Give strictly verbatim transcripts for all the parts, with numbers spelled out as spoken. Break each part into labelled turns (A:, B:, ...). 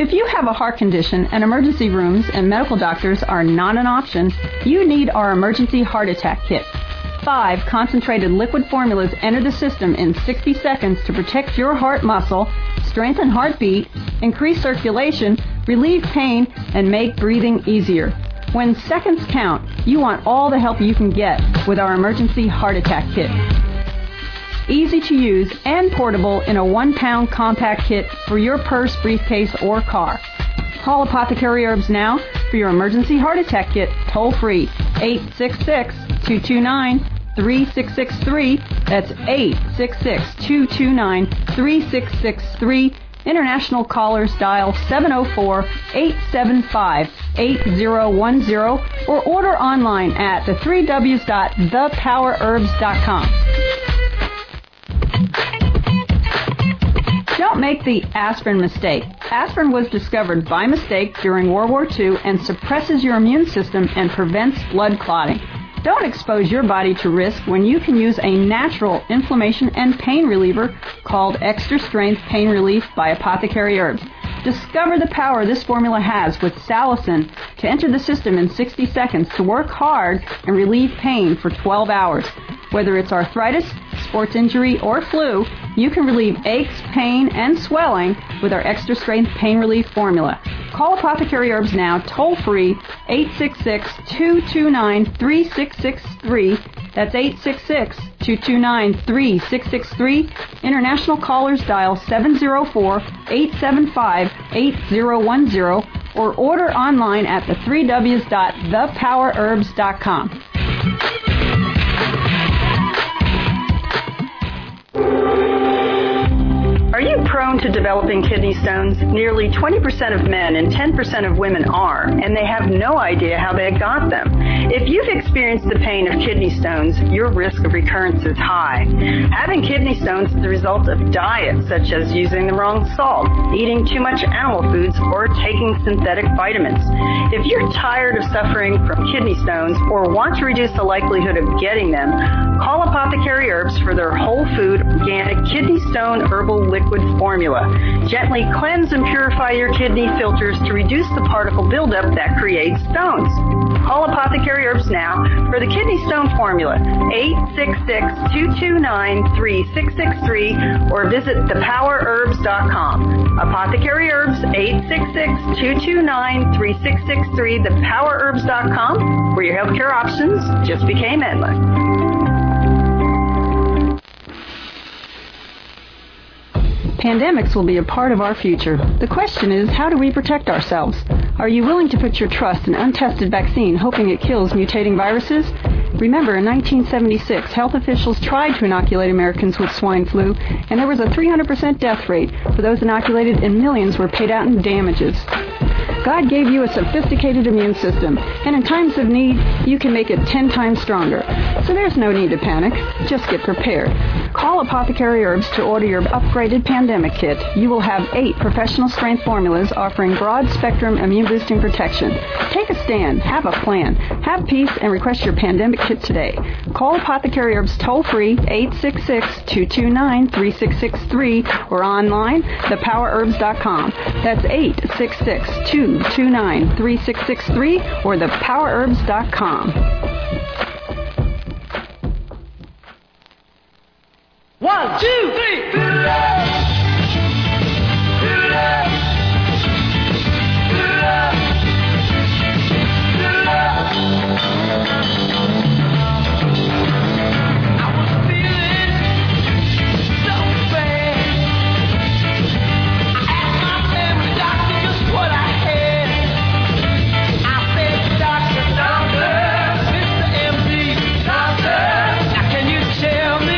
A: If you have a heart condition and emergency rooms and medical doctors are not an option, you need our emergency heart attack kit. Five concentrated liquid formulas enter the system in sixty seconds to protect your heart muscle, strengthen heartbeat, increase circulation, relieve pain, and make breathing easier. When seconds count, you want all the help you can get with our emergency heart attack kit. Easy to use and portable in a one-pound compact kit for your purse, briefcase, or car. Call Apothecary Herbs now for your emergency heart attack kit, toll-free, eight six six, two two nine, three six six three. That's eight six six, two two nine, three six six three. International callers dial seven oh four, eight seven five, eight oh one oh or order online at the three W's dot the power herbs dot com. Don't make the aspirin mistake. Aspirin was discovered by mistake during World War Two and suppresses your immune system and prevents blood clotting. Don't expose your body to risk when you can use a natural inflammation and pain reliever called Extra Strength Pain Relief by Apothecary Herbs. Discover the power this formula has with salicin to enter the system in sixty seconds to work hard and relieve pain for twelve hours. Whether it's arthritis, sports injury, or flu, you can relieve aches, pain, and swelling with our Extra Strength Pain Relief formula. Call Apothecary Herbs now, toll-free, eight six six, two two nine, three six six three. That's eight six six, two two nine, three six six three. International callers dial seven oh four, eight seven five, eight oh one oh or order online at the three W's dot the power herbs dot com. Are you prone to developing kidney stones? Nearly twenty percent of men and ten percent of women are, and they have no idea how they got them. If you've experienced the pain of kidney stones, your risk of recurrence is high. Having kidney stones is the result of diets such as using the wrong salt, eating too much animal foods, or taking synthetic vitamins. If you're tired of suffering from kidney stones or want to reduce the likelihood of getting them, call Apothecary Herbs for their whole food, organic kidney stone herbal liquid formula. Gently cleanse and purify your kidney filters to reduce the particle buildup that creates stones. Call Apothecary Herbs now for the kidney stone formula, eight six six, two two nine, three six six three, or visit the power herbs dot com. Apothecary Herbs, eight six six, two two nine, three six six three, the power herbs dot com, where your healthcare options just became endless. Pandemics will be a part of our future. The question is, how do we protect ourselves? Are you willing to put your trust in untested vaccine, hoping it kills mutating viruses? Remember, in nineteen seventy-six, health officials tried to inoculate Americans with swine flu, and there was a three hundred percent death rate for those inoculated, and millions were paid out in damages. God gave you a sophisticated immune system, and in times of need, you can make it ten times stronger. So there's no need to panic. Just get prepared. Call Apothecary Herbs to order your upgraded pandemic kit. You will have eight professional strength formulas offering broad-spectrum immune-boosting protection. Take a stand. Have a plan. Have peace and request your pandemic kit today. Call Apothecary Herbs toll-free, eight six six, two two nine, three six six three, or online, the power herbs dot com. That's eight six six, two two nine, three six six three, or the power herbs dot com.
B: One, two, three. To love. To love. To love. To love. I was feeling so bad. I asked my family doctor just what I had. I said, Doctor, Doctor, Mister M D, Doctor, now can you tell me?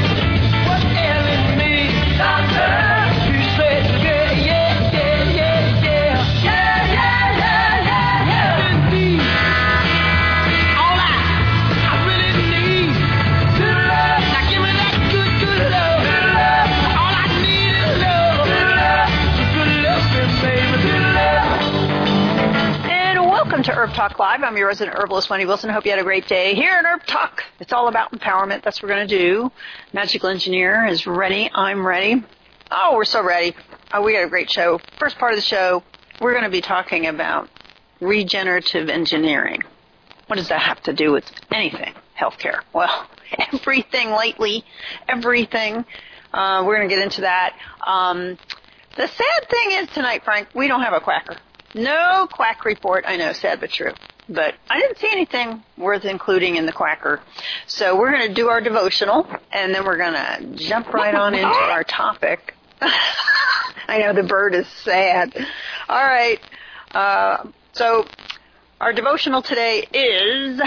A: Welcome to Herb Talk Live. I'm your resident herbalist, Wendy Wilson. I hope you had a great day here in Herb Talk. It's all about empowerment. That's what we're going to do. Magical Engineer is ready. I'm ready. Oh, we're so ready. Oh, we got a great show. First part of the show, we're going to be talking about regenerative engineering. What does that have to do with anything? Healthcare. Well, everything lately, everything. Uh, we're going to get into that. Um, the sad thing is tonight, Frank, we don't have a quacker. No quack report. I know, sad but true. But I didn't see anything worth including in the quacker. So we're going to do our devotional, and then we're going to jump right on into our topic. I know, the bird is sad. All right. Uh, so our devotional today is,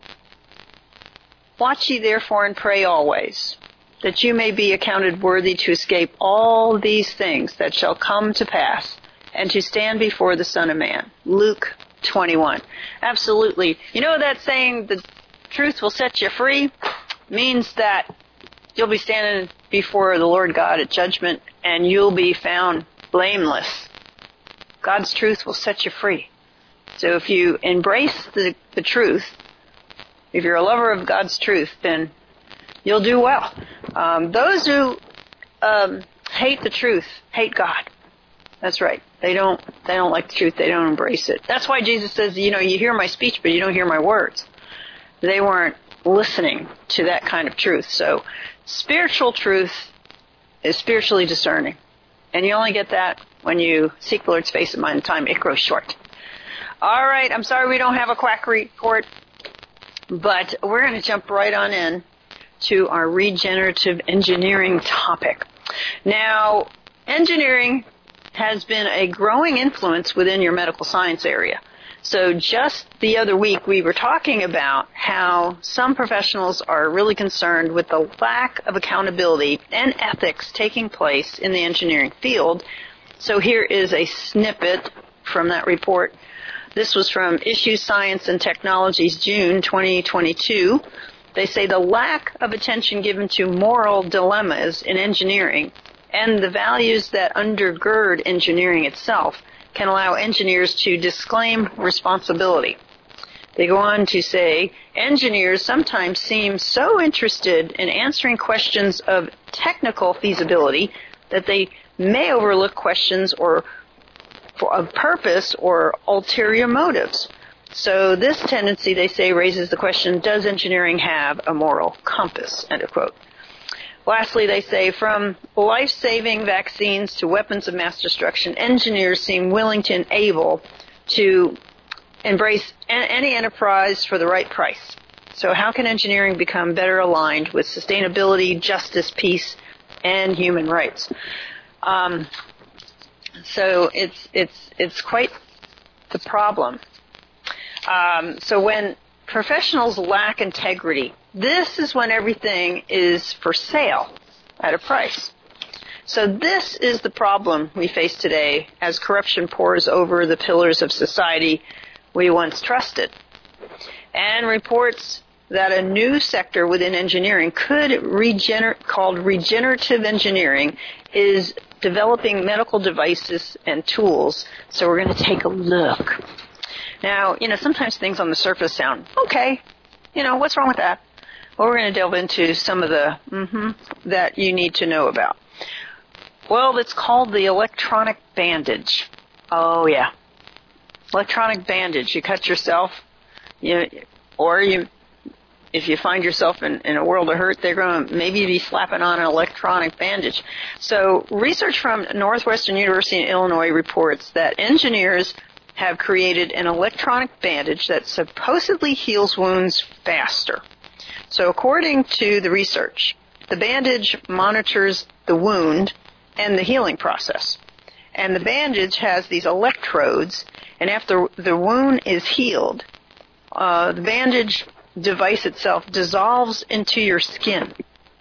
A: watch ye therefore and pray always, that you may be accounted worthy to escape all these things that shall come to pass, and to stand before the Son of Man. Luke twenty-one. Absolutely. You know that saying, the truth will set you free, means that you'll be standing before the Lord God at judgment, and you'll be found blameless. God's truth will set you free. So if you embrace the, the truth, if you're a lover of God's truth, then you'll do well. Um, those who um, hate the truth hate God. That's right. They don't, they don't like the truth. They don't embrace it. That's why Jesus says, you know, you hear my speech, but you don't hear my words. They weren't listening to that kind of truth. So spiritual truth is spiritually discerning. And you only get that when you seek the Lord's face and mind the time. It grows short. All right. I'm sorry we don't have a quack report, but we're going to jump right on in to our regenerative engineering topic. Now, engineering has been a growing influence within your medical science area. So just the other week, we were talking about how some professionals are really concerned with the lack of accountability and ethics taking place in the engineering field. So here is a snippet from that report. This was from Issue Science and Technologies, June twenty twenty-two. They say the lack of attention given to moral dilemmas in engineering and the values that undergird engineering itself can allow engineers to disclaim responsibility. They go on to say, engineers sometimes seem so interested in answering questions of technical feasibility that they may overlook questions or for, of purpose or ulterior motives. So this tendency, they say, raises the question, does engineering have a moral compass? End of quote. Lastly, they say, from life-saving vaccines to weapons of mass destruction, engineers seem willing to enable to embrace any enterprise for the right price. So how can engineering become better aligned with sustainability, justice, peace, and human rights? Um, so it's it's it's quite the problem. Um, so when professionals lack integrity, this is when everything is for sale at a price. So this is the problem we face today as corruption pours over the pillars of society we once trusted. And reports that a new sector within engineering could regener- called regenerative engineering is developing medical devices and tools. So we're going to take a look. Now, you know, sometimes things on the surface sound, okay, you know, what's wrong with that? Well, we're going to delve into some of the mm-hmm, that you need to know about. Well, it's called the electronic bandage. Oh, yeah. Electronic bandage. You cut yourself, you, or you, if you find yourself in, in a world of hurt, they're going to maybe be slapping on an electronic bandage. So research from Northwestern University in Illinois reports that engineers have created an electronic bandage that supposedly heals wounds faster. So according to the research, the bandage monitors the wound and the healing process. And the bandage has these electrodes, and after the wound is healed, uh, the bandage device itself dissolves into your skin.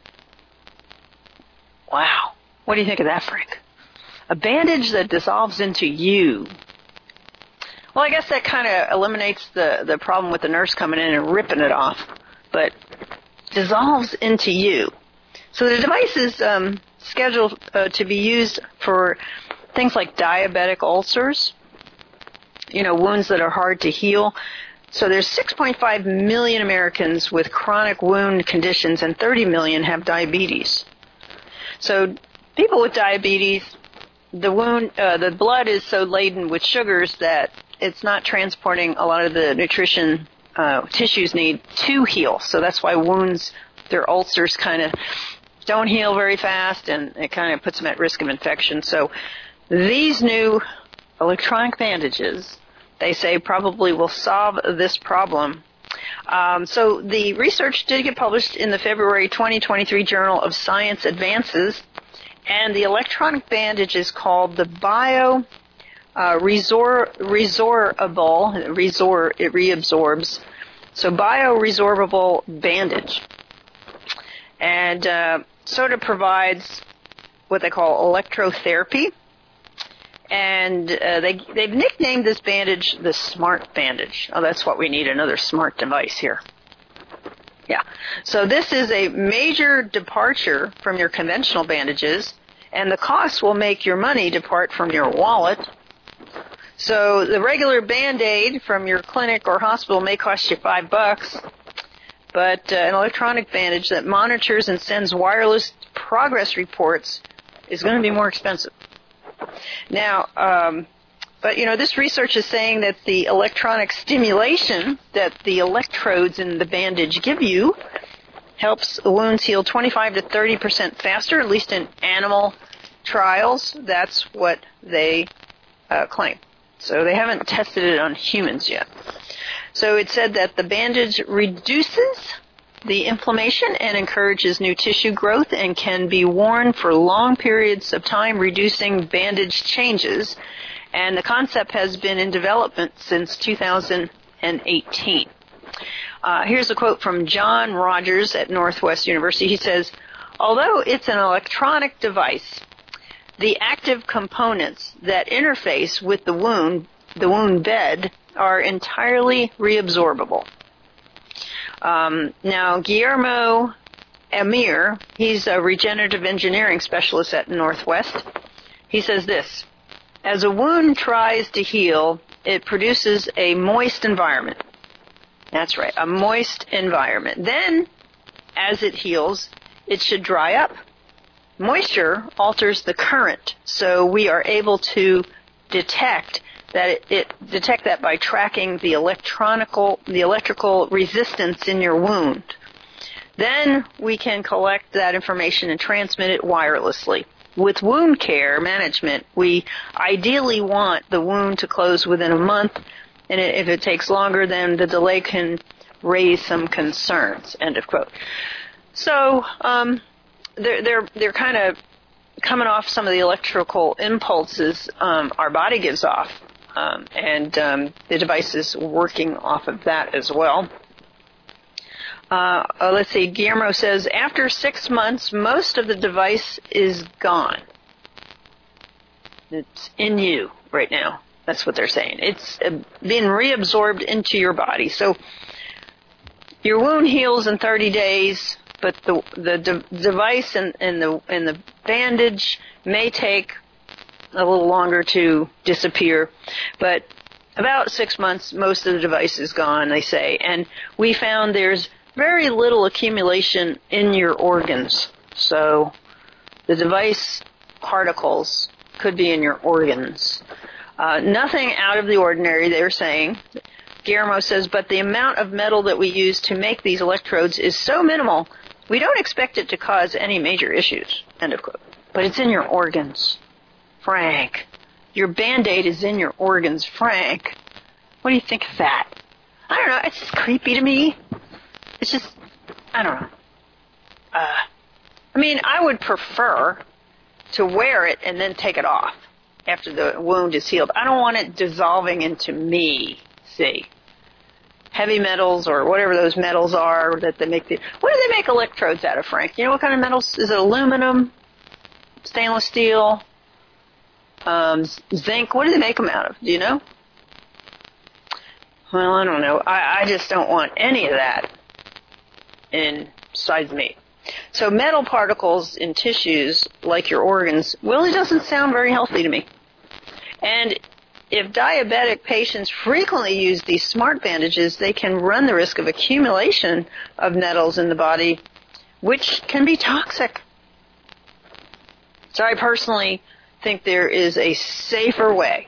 A: Wow. What do you think of that, Frank? A bandage that dissolves into you. Well, I guess that kind of eliminates the, the problem with the nurse coming in and ripping it off, but dissolves into you. So the device is um, scheduled uh, to be used for things like diabetic ulcers, you know, wounds that are hard to heal. So there's six point five million Americans with chronic wound conditions and thirty million have diabetes. So people with diabetes, the wound, uh, the blood is so laden with sugars that it's not transporting a lot of the nutrition uh, tissues need to heal. So that's why wounds, their ulcers kind of don't heal very fast, and it kind of puts them at risk of infection. So these new electronic bandages, they say, probably will solve this problem. Um, so the research did get published in the February twenty twenty-three Journal of Science Advances, and the electronic bandage is called the Bio uh, Resor- Resorbable. Resor- it reabsorbs. So Bioresorbable bandage, and uh, sort of provides what they call electrotherapy. And uh, they, they've nicknamed this bandage the Smart Bandage. Oh, that's what we need, another smart device here. Yeah. So this is a major departure from your conventional bandages, and the cost will make your money depart from your wallet. So the regular Band-Aid from your clinic or hospital may cost you five bucks, but uh, an electronic bandage that monitors and sends wireless progress reports is going to be more expensive. Now, um, but, you know, this research is saying that the electronic stimulation that the electrodes in the bandage give you helps the wounds heal twenty-five to thirty percent faster, at least in animal trials. That's what they uh, claim. So they haven't tested it on humans yet. So it said that the bandage reduces the inflammation and encourages new tissue growth and can be worn for long periods of time, reducing bandage changes. And the concept has been in development since two thousand eighteen. Uh, here's a quote from John Rogers at Northwest University. He says, although it's an electronic device, the active components that interface with the wound, the wound bed, are entirely reabsorbable. Um, now, Guillermo Amir, he's a regenerative engineering specialist at Northwest. He says this: as a wound tries to heal, it produces a moist environment. That's right, a moist environment. Then, as it heals, it should dry up. Moisture alters the current, so we are able to detect that it, it detect that by tracking the electronical the electrical resistance in your wound. Then we can collect that information and transmit it wirelessly. With wound care management, we ideally want the wound to close within a month, and if it takes longer, then the delay can raise some concerns. End of quote. So um, they're they're they're kind of coming off some of the electrical impulses um, our body gives off. Um, and um, the device is working off of that as well. Uh, uh, let's see, Guillermo says, after six months, most of the device is gone. It's in you right now. That's what they're saying. It's uh, being reabsorbed into your body. So your wound heals in thirty days, but the the de- device and, and the and the bandage may take a little longer to disappear, but about six months, most of the device is gone, they say. And we found there's very little accumulation in your organs. So the device particles could be in your organs. Uh, nothing out of the ordinary, they're saying. Guillermo says, but the amount of metal that we use to make these electrodes is so minimal, we don't expect it to cause any major issues. End of quote. But it's in your organs. Frank, your Band-Aid is in your organs, Frank. What do you think of that? I don't know. It's just creepy to me. It's just, I don't know. Uh, I mean, I would prefer to wear it and then take it off after the wound is healed. I don't want it dissolving into me, see. Heavy metals or whatever those metals are that they make the, what do they make electrodes out of, Frank? You know what kind of metals? Is it aluminum, stainless steel? Um, zinc, what do they make them out of? Do you know? Well, I don't know. I, I just don't want any of that inside me. So metal particles in tissues, like your organs, really doesn't sound very healthy to me. And if diabetic patients frequently use these smart bandages, they can run the risk of accumulation of metals in the body, which can be toxic. So I personally
C: think there is a safer way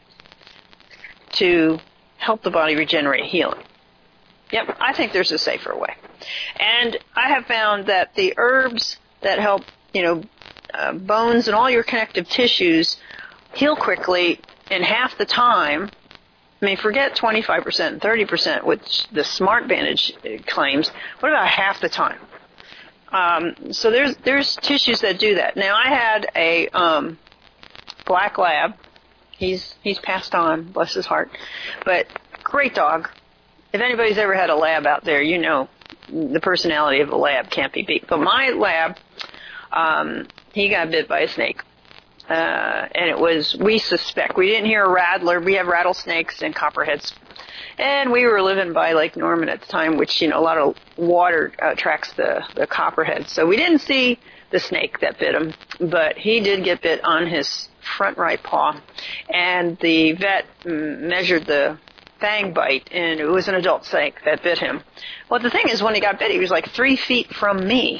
C: to help the body regenerate healing. Yep, I think there's a safer way. And I have found that the herbs that help, you know, uh, bones and all your connective tissues heal quickly in half the time. I mean, forget twenty-five percent and thirty percent, which the Smart Bandage claims. What about half the time? Um, so there's there's tissues that do that. Now, I had a um, black lab. He's he's passed on, bless his heart. But great dog. If anybody's ever had a lab out there, you know the personality of a lab can't be beat. But my lab, um, he got bit by a snake. Uh, and it was, we suspect, we didn't hear a rattler. We have rattlesnakes and copperheads. And we were living by Lake Norman at the time, which, you know, a lot of water uh, attracts the, the copperheads. So we didn't see the snake that bit him, but he did get bit on his front right paw. And the vet measured the fang bite, and it was an adult snake that bit him. Well, the thing is, when he got bit, he was like three feet from me.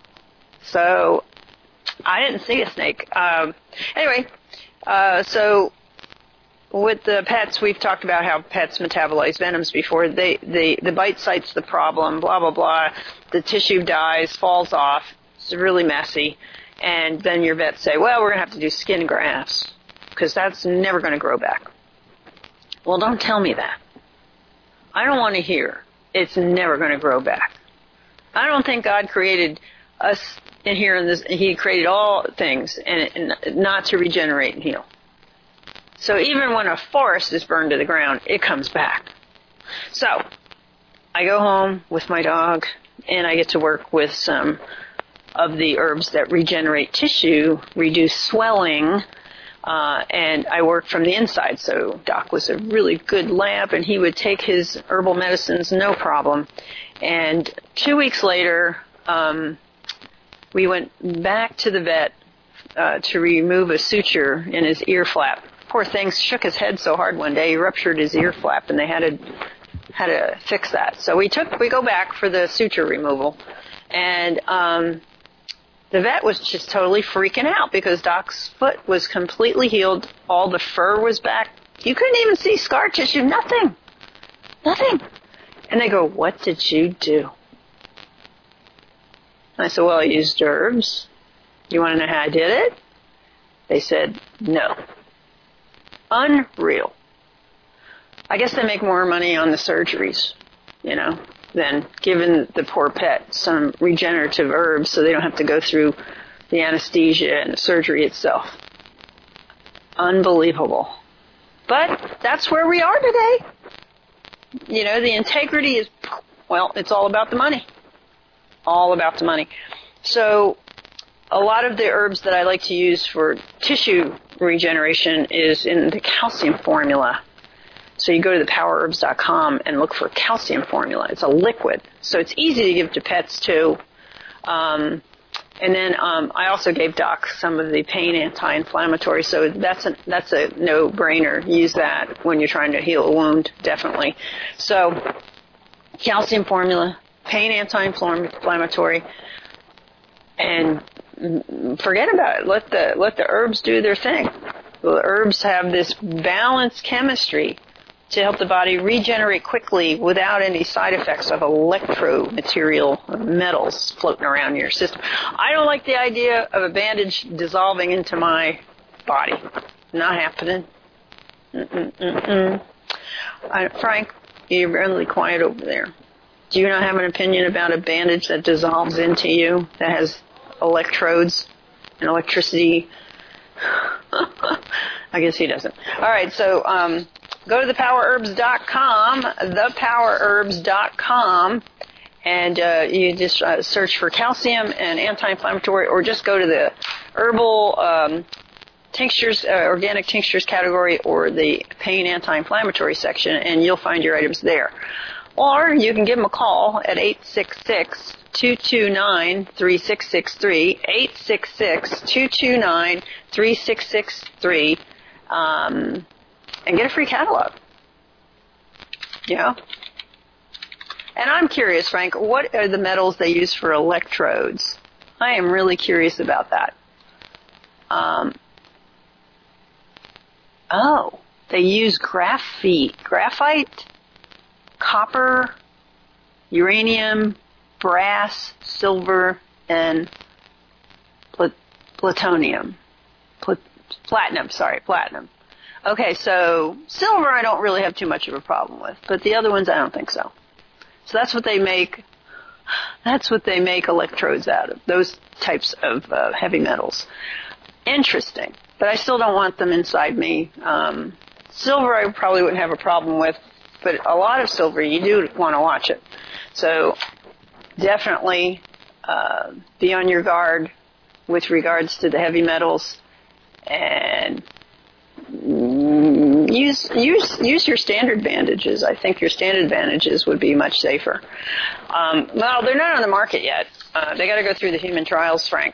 C: So I didn't see a snake. Um, anyway, uh, so with the pets, we've talked about how pets metabolize venoms before. They, they, the bite site's the problem, blah, blah, blah. The tissue dies, falls off. It's really messy. And then your vets say, well, we're going to have to do skin grafts because that's never going to grow back. Well, don't tell me that. I don't want to hear it's never going to grow back. I don't think God created us in here in this. He created all things and, and not to regenerate and heal. So even when a forest is burned to the ground, it comes back. So I go home with my dog and I get to work with some of the herbs that regenerate tissue, reduce swelling, Uh, and I worked from the inside, so Doc was a really good lab, and he would take his herbal medicines, no problem. And two weeks later, um, we went back to the vet uh, to remove a suture in his ear flap. Poor thing shook his head so hard one day, he ruptured his ear flap, and they had to had to fix that. So we took we go back for the suture removal, and um, the vet was just totally freaking out because Doc's foot was completely healed. All the fur was back. You couldn't even see scar tissue. Nothing. Nothing. And they go, what did you do? I said, well, I used herbs. You want to know how I did it? They said, no. Unreal. I guess they make more money on the surgeries, you know, than giving the poor pet some regenerative herbs so they don't have to go through the anesthesia and the surgery itself. Unbelievable. But that's where we are today. You know, the integrity is, well, it's all about the money. All about the money. So a lot of the herbs that I like to use for tissue regeneration is in the calcium formula. So you go to the power herbs dot com and look for calcium formula. It's a liquid. So it's easy to give to pets, too. Um, and then um, I also gave Doc some of the pain anti-inflammatory. So that's a, that's a no-brainer. Use that when you're trying to heal a wound, definitely. So calcium formula, pain anti-inflammatory, and forget about it. Let the, let the herbs do their thing. The herbs have this balanced chemistry to help the body regenerate quickly without any side effects of electro material metals floating around your system. I don't like the idea of a bandage dissolving into my body. Not happening. Mm-mm, mm-mm. I, Frank, you're really quiet over there. Do you not have an opinion about a bandage that dissolves into you, that has electrodes and electricity? I guess he doesn't. All right, so um, go to the power herbs dot com, the power herbs dot com, and uh, you just uh, search for calcium and anti-inflammatory, or just go to the herbal um, tinctures, uh, organic tinctures category, or the pain anti-inflammatory section, and you'll find your items there. Or you can give them a call at eight six six, two two nine, three six six three, eight six six, two two nine, three six six three, um, and get a free catalog. You know? And I'm curious, Frank, what are the metals they use for electrodes? I am really curious about that. Um, Oh, they use graphite, graphite, copper, uranium, brass, silver, and pl- plutonium. Pl- platinum, sorry, platinum. Okay, so silver I don't really have too much of a problem with, but the other ones I don't think so. So that's what they make, that's what they make electrodes out of, those types of uh, heavy metals. Interesting, but I still don't want them inside me. Um, silver I probably wouldn't have a problem with, but a lot of silver, you do want to watch it. So definitely uh, be on your guard with regards to the heavy metals, and use use use your standard bandages. I think your standard bandages would be much safer. Um, well, they're not on the market yet. Uh, they got to go through the human trials, Frank.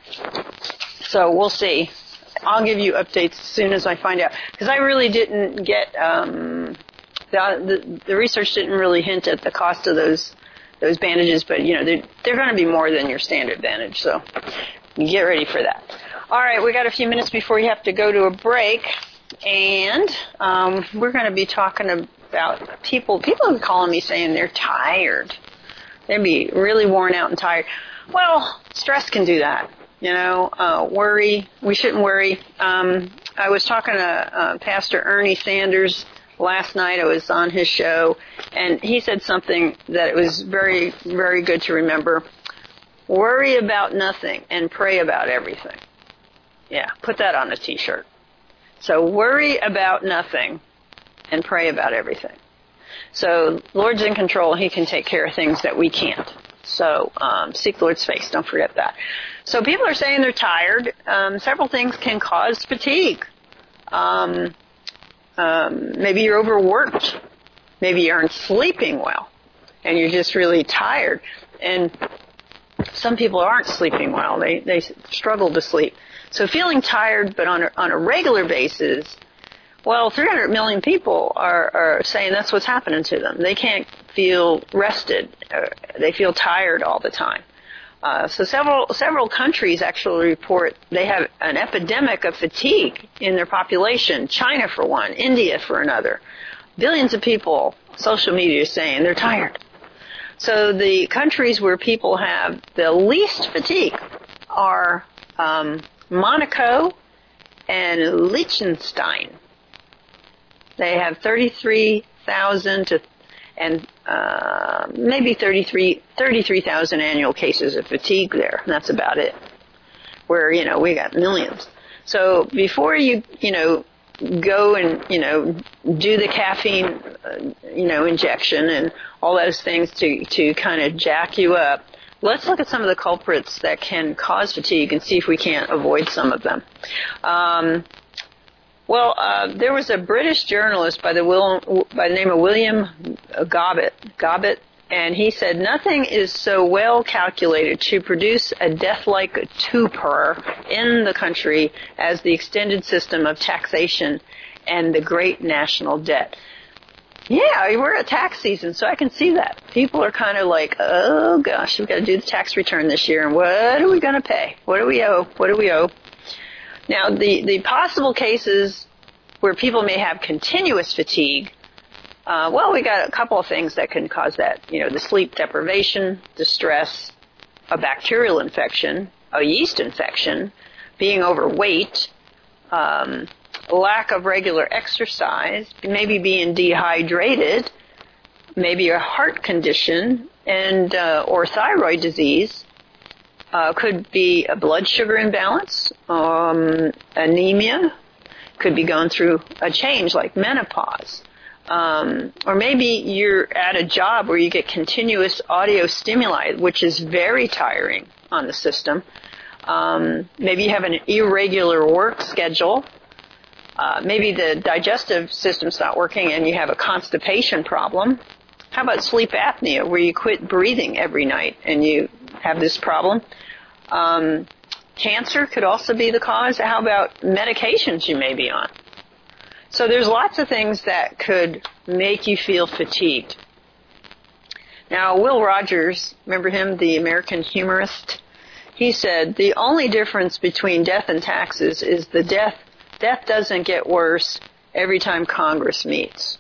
C: So we'll see. I'll give you updates as soon as I find out, because I really didn't get um, the, the the research didn't really hint at the cost of those those bandages, but you know they're they're going to be more than your standard bandage. So get ready for that. All right, we got a few minutes before you have to go to a break. And um, we're going to be talking about people. People are calling me saying they're tired. They'd be really worn out and tired. Well, stress can do that. You know, uh, worry. We shouldn't worry. Um, I was talking to uh, Pastor Ernie Sanders last night. I was on his show, and he said something that it was very, very good to remember. Worry about nothing and pray about everything. Yeah, put that on a T-shirt. So worry about nothing and pray about everything. So Lord's in control. He can take care of things that we can't. So um, seek the Lord's face. Don't forget that. So people are saying they're tired. Um, several things can cause fatigue. Um, um, maybe you're overworked. Maybe you aren't sleeping well, and you're just really tired. And some people aren't sleeping well. They they struggle to sleep. So feeling tired, but on a, on a regular basis, well, three hundred million people are, are saying that's what's happening to them. They can't feel rested. Uh, they feel tired all the time. Uh, so several several countries actually report they have an epidemic of fatigue in their population. China for one, India for another. Billions of people, social media is saying they're tired. So the countries where people have the least fatigue are um, Monaco and Liechtenstein. They have thirty-three thousand to and uh, maybe thirty-three thousand annual cases of fatigue there. And that's about it. Where, you know, we got millions. So before you, you know, go and, you know, do the caffeine, uh, you know, injection and all those things to, to kind of jack you up, let's look at some of the culprits that can cause fatigue and see if we can't avoid some of them. Um, well, uh, there was a British journalist by the, Will, by the name of William Gobbett, Gobbett, and he said, nothing is so well calculated to produce a death-like torpor in the country as the extended system of taxation and the great national debt. Yeah, we're at tax season, so I can see that. People are kind of like, oh, gosh, we've got to do the tax return this year, and what are we going to pay? What do we owe? What do we owe? Now, the, the possible cases where people may have continuous fatigue, uh, well, we got a couple of things that can cause that. You know, the sleep deprivation, the stress, a bacterial infection, a yeast infection, being overweight, um, lack of regular exercise, maybe being dehydrated, maybe a heart condition, and uh, or thyroid disease. Uh, could be a blood sugar imbalance, um, anemia, could be going through a change like menopause. Um, or maybe you're at a job where you get continuous audio stimuli, which is very tiring on the system. Um, maybe you have an irregular work schedule. Uh, maybe the digestive system's not working and you have a constipation problem. How about sleep apnea, where you quit breathing every night and you have this problem? Um, cancer could also be the cause. How about medications you may be on? So there's lots of things that could make you feel fatigued. Now, Will Rogers, remember him, the American humorist? He said, the only difference between death and taxes is the death, death doesn't get worse, every time Congress meets.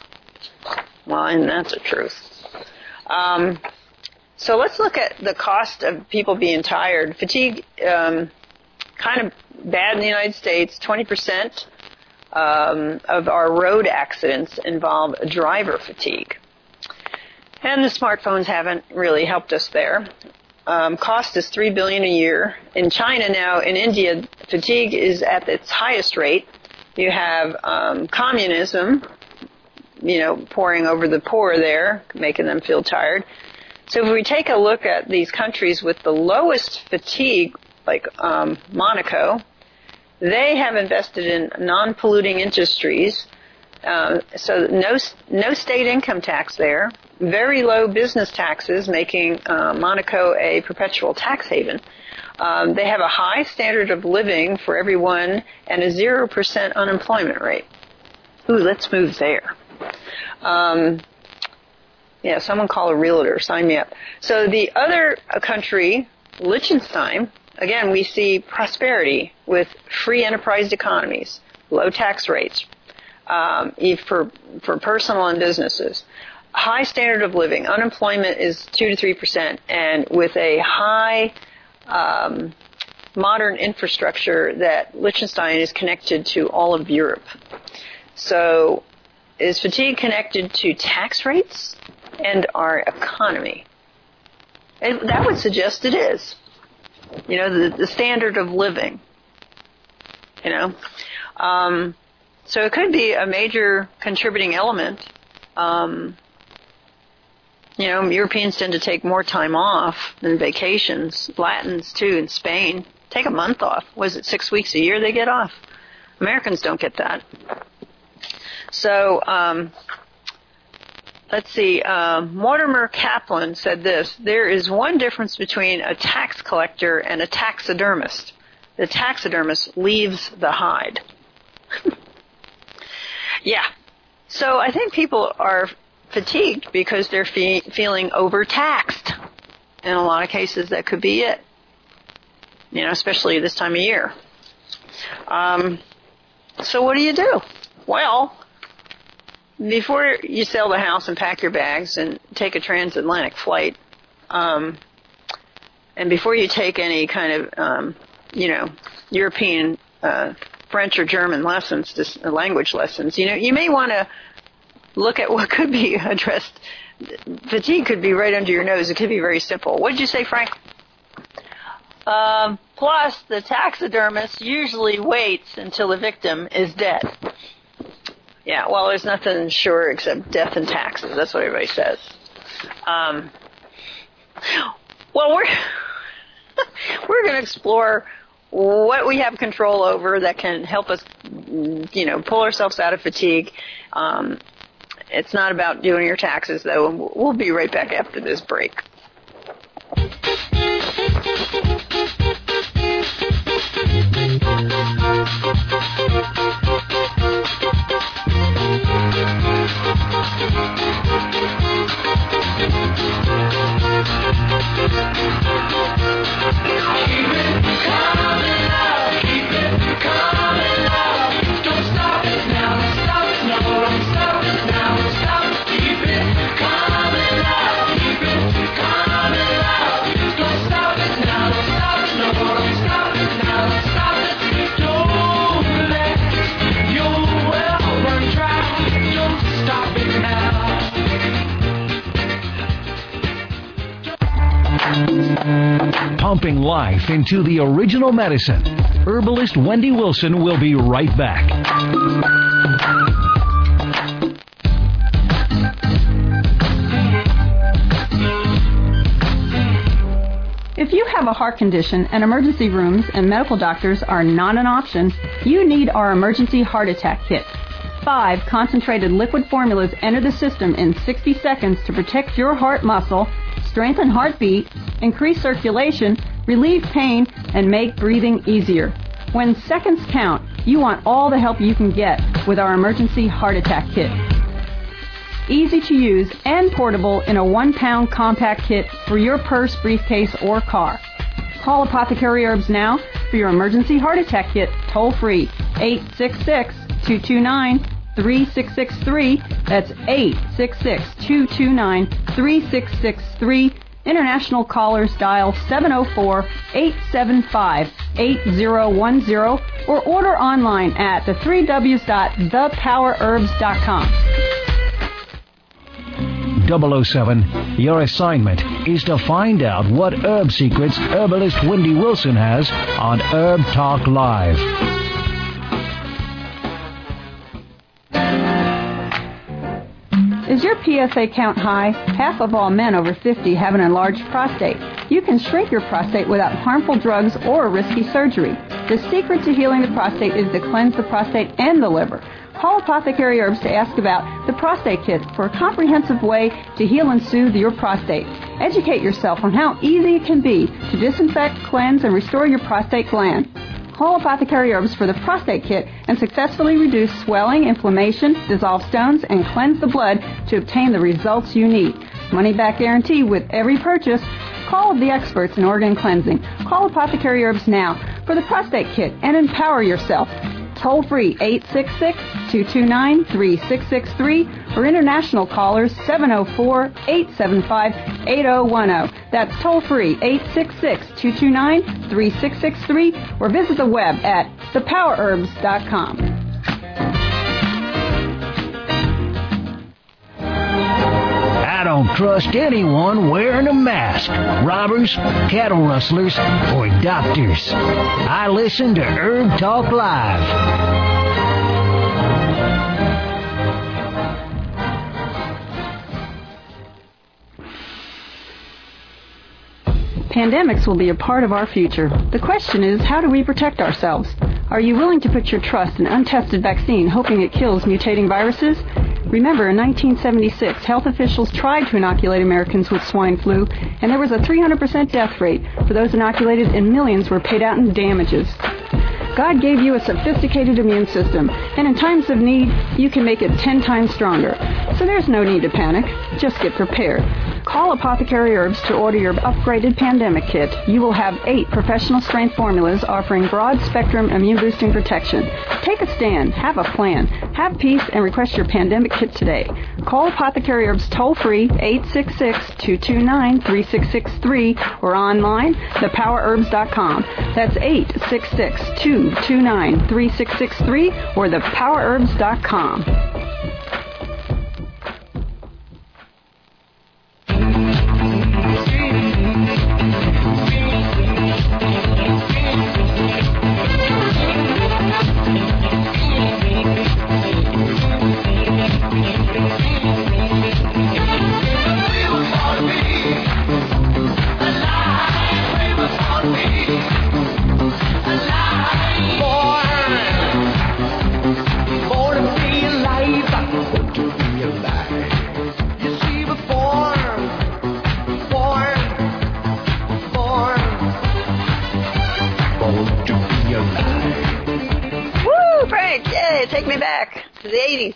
C: Well, and that's the truth. Um, so let's look at the cost of people being tired. Fatigue, um, kind of bad in the United States. twenty percent um, of our road accidents involve driver fatigue. And the smartphones haven't really helped us there. Um, cost is three billion dollars a year. In China now, in India, fatigue is at its highest rate. You have um, communism, you know, pouring over the poor there, making them feel tired. So if we take a look at these countries with the lowest fatigue, like um, Monaco, they have invested in non-polluting industries. Uh, so no no state income tax there, very low business taxes, making uh, Monaco a perpetual tax haven. Um, they have a high standard of living for everyone and a zero percent unemployment rate. Ooh, let's move there. Um, yeah, someone call a realtor, sign me up. So the other country, Liechtenstein, again, we see prosperity with free enterprise economies, low tax rates, um, for for personal and businesses. High standard of living. Unemployment is two to three percent, and with a high um, modern infrastructure that Liechtenstein is connected to all of Europe. So is fatigue connected to tax rates and our economy? It, that would suggest it is. You know, the, the standard of living. You know, um, so it could be a major contributing element. Um, you know, Europeans tend to take more time off than vacations. Latins too, in Spain take a month off. Was it six weeks a year they get off? Americans don't get that. So, um, let's see, uh, Mortimer Kaplan said this: there is one difference between a tax collector and a taxidermist. The taxidermist leaves the hide. Yeah. So I think people are fatigued because they're fe- feeling overtaxed. In a lot of cases, that could be it. You know, especially this time of year. Um, so what do you do? Well, before you sell the house and pack your bags and take a transatlantic flight, um, and before you take any kind of, um, you know, European, uh, French or German lessons, just language lessons, you know, you may want to look at what could be addressed. Fatigue could be right under your nose. It could be very simple. What did you say, Frank? Um, plus, the taxidermist usually waits until the victim is dead. Yeah, well, there's nothing sure except death and taxes. That's what everybody says. Um, well, we're we're going to explore what we have control over that can help us, you know, pull ourselves out of fatigue. Um, it's not about doing your taxes, though, and we'll be right back after this break.
D: Pumping life into the original medicine. Herbalist Wendy Wilson will be right back.
A: If you have a heart condition and emergency rooms and medical doctors are not an option, you need our emergency heart attack kit. Five concentrated liquid formulas enter the system in sixty seconds to protect your heart muscle, strengthen heartbeat, increase circulation, relieve pain, and make breathing easier. When seconds count, you want all the help you can get with our emergency heart attack kit. Easy to use and portable in a one-pound compact kit for your purse, briefcase, or car. Call Apothecary Herbs now for your emergency heart attack kit, toll-free, eight six six,
E: two two nine, three six six three. That's eight six six, two two nine, three six six three. International callers dial seven oh four, eight seven five, eight oh one oh or order online at the three W's dot the power herbs dot com.
D: double oh seven, your assignment is to find out what herb secrets herbalist Wendy Wilson has on Herb Talk Live.
E: Is your P S A count high? Half of all men over fifty have an enlarged prostate. You can shrink your prostate without harmful drugs or risky surgery. The secret to healing the prostate is to cleanse the prostate and the liver. Call Apothecary Herbs to ask about the Prostate Kit for a comprehensive way to heal and soothe your prostate. Educate yourself on how easy it can be to disinfect, cleanse, and restore your prostate gland. Call Apothecary Herbs for the Prostate Kit and successfully reduce swelling, inflammation, dissolve stones, and cleanse the blood to obtain the results you need. Money back guarantee with every purchase. Call the experts in organ cleansing. Call Apothecary Herbs now for the Prostate Kit and empower yourself. Toll free eight six six, two two nine, three six six three or international callers seven oh four, eight seven five, eight oh one oh. That's toll free eight six six, two two nine, three six six three or visit the web at the power herbs dot com.
D: I don't trust anyone wearing a mask. Robbers, cattle rustlers, or doctors. I listen to Herb Talk Live.
E: Pandemics will be a part of our future. The question is, how do we protect ourselves? Are you willing to put your trust in untested vaccine, hoping it kills mutating viruses? Remember, in nineteen seventy-six, health officials tried to inoculate Americans with swine flu, and there was a three hundred percent death rate for those inoculated, and millions were paid out in damages. God gave you a sophisticated immune system, and in times of need, you can make it ten times stronger. So there's no need to panic. Just get prepared. Call Apothecary Herbs to order your upgraded pandemic kit. You will have eight professional-strength formulas offering broad-spectrum immune-boosting protection. Take a stand. Have a plan. Have peace and request your pandemic kit today. Call Apothecary Herbs toll-free eight six six, two two nine, three six six three or online the power herbs dot com. That's eight six six, two two nine, three six six three or the power herbs dot com.
C: Take me back to the eighties.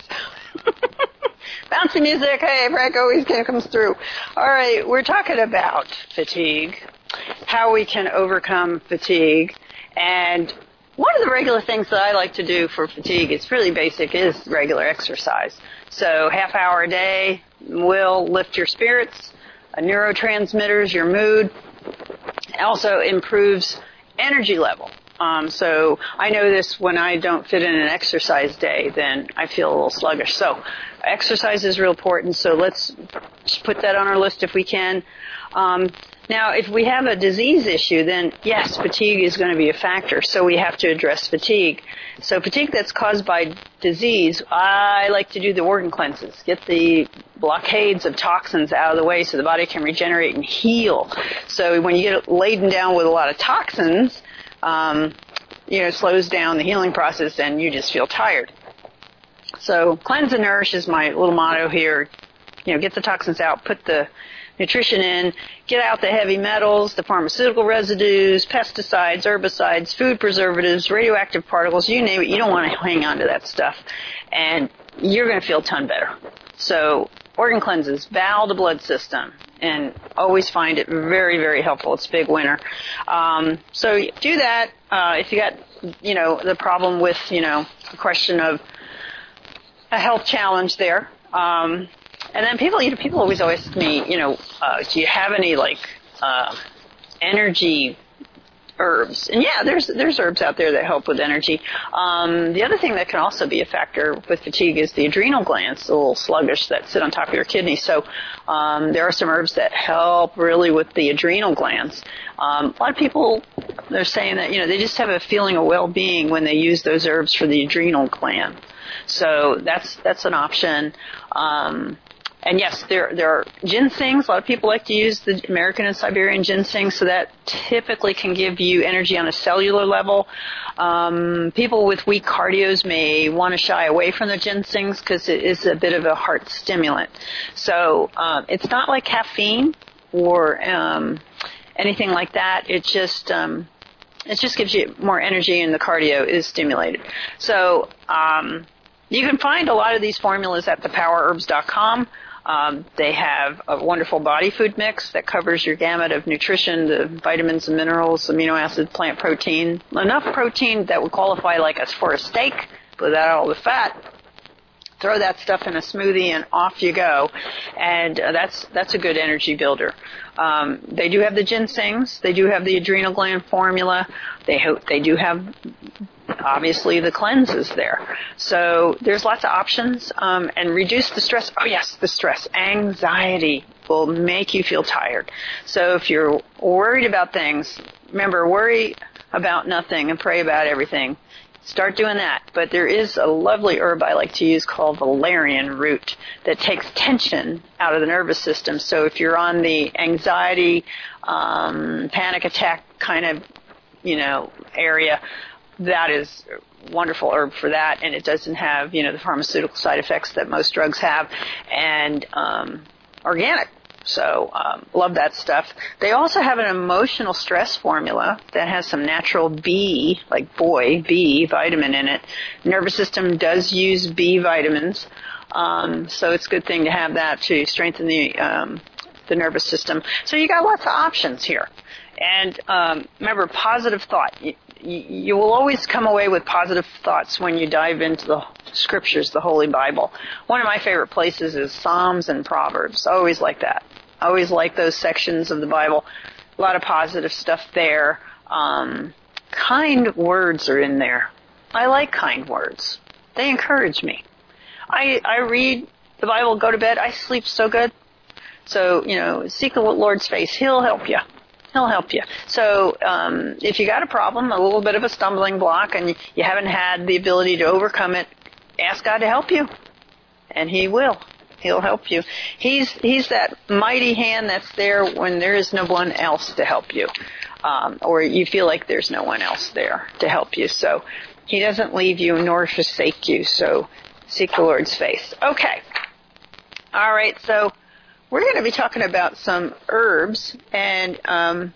C: Bouncy music. Hey, Frank always comes through. All right, we're talking about fatigue, how we can overcome fatigue. And one of the regular things that I like to do for fatigue, it's really basic, is regular exercise. So half hour a day will lift your spirits, uh, neurotransmitters, your mood. It also improves energy level. Um, so I know this when I don't fit in an exercise day, then I feel a little sluggish. So exercise is real important. So let's just put that on our list if we can. Um, now, if we have a disease issue, then yes, fatigue is going to be a factor. So we have to address fatigue. So fatigue that's caused by disease, I like to do the organ cleanses, get the blockades of toxins out of the way so the body can regenerate and heal. So when you get laden down with a lot of toxins, Um, you know, it slows down the healing process and you just feel tired. So cleanse and nourish is my little motto here. You know, get the toxins out, put the nutrition in, get out the heavy metals, the pharmaceutical residues, pesticides, herbicides, food preservatives, radioactive particles, you name it. You don't want to hang on to that stuff. And you're going to feel a ton better. So organ cleanses, bowel to blood system, and always find it very, very helpful. It's a big winner. Um, so do that. Uh, if you got you know, the problem with, you know, the question of a health challenge there. Um, and then people, you know, people always always ask me, you know, uh, do you have any like uh, energy herbs? And yeah, there's there's herbs out there that help with energy. Um, the other thing that can also be a factor with fatigue is the adrenal glands, the little sluggish that sit on top of your kidneys. So um, there are some herbs that help really with the adrenal glands. Um, a lot of people, they're saying that, you know, they just have a feeling of well-being when they use those herbs for the adrenal gland. So that's that's an option. Um, And yes, there there are ginsengs. A lot of people like to use the American and Siberian ginseng, so that typically can give you energy on a cellular level. Um, people with weak cardios may want to shy away from the ginsengs because it is a bit of a heart stimulant. So um, it's not like caffeine or um, anything like that. It just um, it just gives you more energy, and the cardio is stimulated. So um, you can find a lot of these formulas at the power herbs dot com. Um, they have a wonderful body food mix that covers your gamut of nutrition, the vitamins and minerals, amino acids, plant protein, enough protein that would qualify like us for a steak without all the fat. Throw that stuff in a smoothie and off you go, and uh, that's that's a good energy builder. Um, they do have the ginsengs. They do have the adrenal gland formula. They ho- they do have obviously the cleanses there. So there's lots of options, um, and reduce the stress. Oh yes, the stress. Anxiety will make you feel tired. So if you're worried about things, remember, worry about nothing and pray about everything. Start doing that. But there is a lovely herb I like to use called valerian root that takes tension out of the nervous system. So if you're on the anxiety, um, panic attack kind of, you know, area, that is a wonderful herb for that, and it doesn't have, you know, the pharmaceutical side effects that most drugs have, and um, organic. So um, love that stuff. They also have an emotional stress formula that has some natural B, like boy, B vitamin in it. Nervous system does use B vitamins, um, so it's a good thing to have that to strengthen the um, the nervous system. So you got lots of options here. And um, remember, positive thought. You, you will always come away with positive thoughts when you dive into the scriptures, the Holy Bible. One of my favorite places is Psalms and Proverbs. I always like that. I always like those sections of the Bible. A lot of positive stuff there. Um, kind words are in there. I like kind words. They encourage me. I, I read the Bible, go to bed, I sleep so good. So, you know, seek the Lord's face. He'll help you. He'll help you. So um, if you got a problem, a little bit of a stumbling block, and you haven't had the ability to overcome it, ask God to help you, and He will. He'll help you. He's He's that mighty hand that's there when there is no one else to help you, um, or you feel like there's no one else there to help you. So He doesn't leave you nor forsake you. So seek the Lord's face. Okay. All right. So we're going to be talking about some herbs, and, um,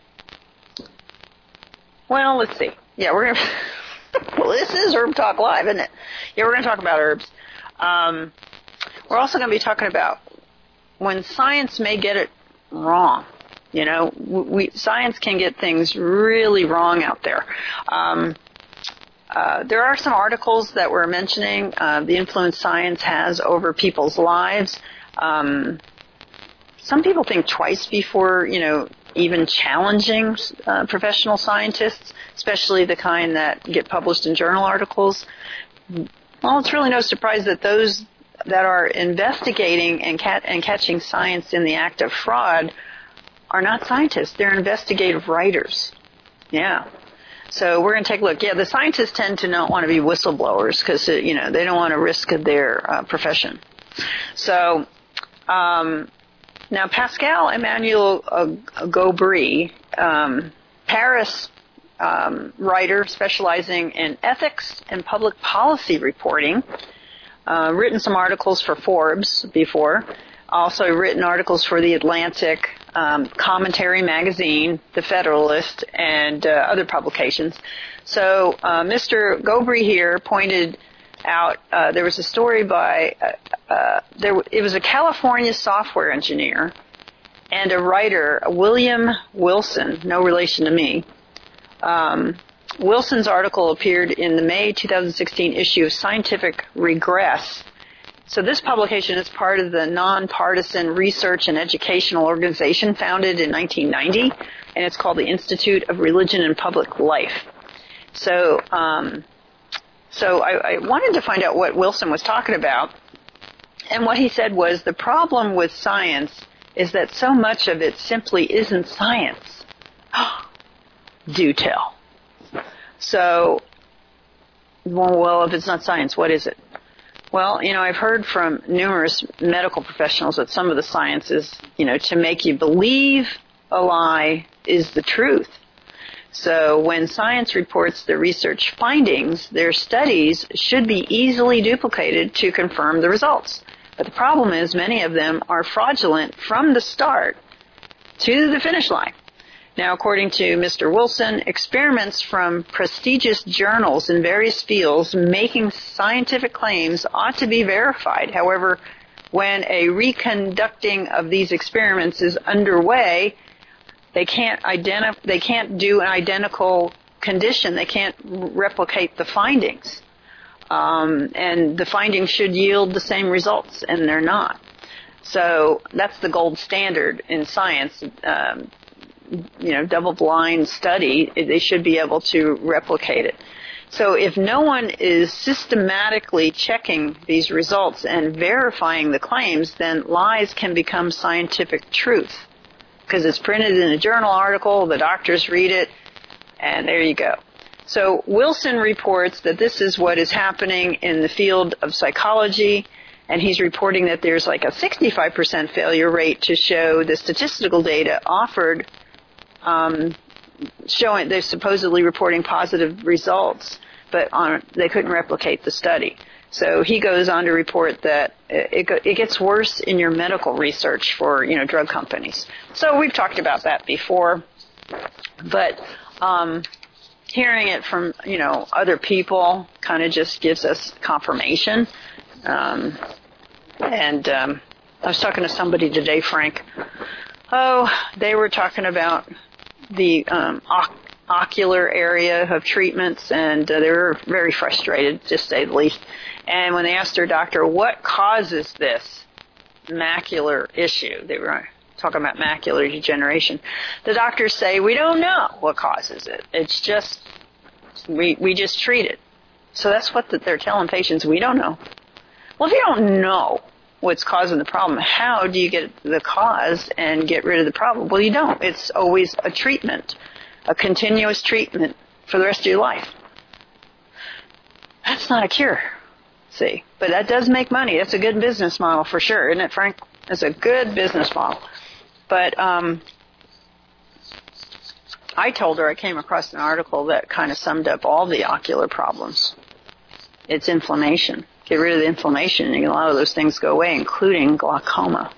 C: well, let's see. Yeah, we're going to, well, this is Herb Talk Live, isn't it? Yeah, we're going to talk about herbs. Um, we're also going to be talking about when science may get it wrong. You know, we, science can get things really wrong out there. Um, uh, there are some articles that we're mentioning, uh, the influence science has over people's lives. Um, Some people think twice before, you know, even challenging uh, professional scientists, especially the kind that get published in journal articles. Well, it's really no surprise that those that are investigating and, cat- and catching science in the act of fraud are not scientists. They're investigative writers. Yeah. So we're going to take a look. Yeah, the scientists tend to not want to be whistleblowers because, uh, you know, they don't want to risk their uh, profession. So, um... Now, Pascal Emmanuel uh, Gobry, um, Paris um, writer specializing in ethics and public policy reporting, uh, written some articles for Forbes before, also written articles for The Atlantic, um, Commentary Magazine, The Federalist, and uh, other publications. So uh, Mister Gobry here pointed out, uh, there was a story by, uh, uh, there it was a California software engineer and a writer, William Wilson, no relation to me, um, Wilson's article appeared in the May twenty sixteen issue of Scientific Regress. So this publication is part of the nonpartisan research and educational organization founded in nineteen ninety, and it's called the Institute of Religion and Public Life. So, um, so I, I wanted to find out what Wilson was talking about, and what he said was the problem with science is that so much of it simply isn't science. Do tell. So, well, if it's not science, what is it? Well, you know, I've heard from numerous medical professionals that some of the science is, you know, to make you believe a lie is the truth. So when science reports their research findings, their studies should be easily duplicated to confirm the results. But the problem is many of them are fraudulent from the start to the finish line. Now, according to Mister Wilson, experiments from prestigious journals in various fields making scientific claims ought to be verified. However, when a reconducting of these experiments is underway, they can't identify, they can't do an identical condition. They can't replicate the findings. Um, and the findings should yield the same results, and they're not. So that's the gold standard in science. Um, you know, double-blind study, they should be able to replicate it. So if no one is systematically checking these results and verifying the claims, then lies can become scientific truth because it's printed in a journal article, the doctors read it, and there you go. So Wilson reports that this is what is happening in the field of psychology, and he's reporting that there's like a sixty-five percent failure rate to show the statistical data offered Um, showing they're supposedly reporting positive results, but on, they couldn't replicate the study. So he goes on to report that it, it, it gets worse in your medical research for, you know, drug companies. So we've talked about that before, but um, hearing it from, you know, other people kind of just gives us confirmation. Um, and um, I was talking to somebody today, Frank. Oh, they were talking about the um, oc- ocular area of treatments, and uh, they were very frustrated, to say the least. And when they asked their doctor, what causes this macular issue, they were talking about macular degeneration, the doctors say, we don't know what causes it. It's just, we, we just treat it. So that's what the, they're telling patients, we don't know. Well, if you don't know what's causing the problem, how do you get the cause and get rid of the problem? Well, you don't. It's always a treatment, a continuous treatment for the rest of your life. That's not a cure, see. But that does make money. That's a good business model for sure, isn't it, Frank? It's a good business model. But um, I told her I came across an article that kind of summed up all the ocular problems. It's inflammation. Get rid of the inflammation, and a lot of those things go away, including glaucoma.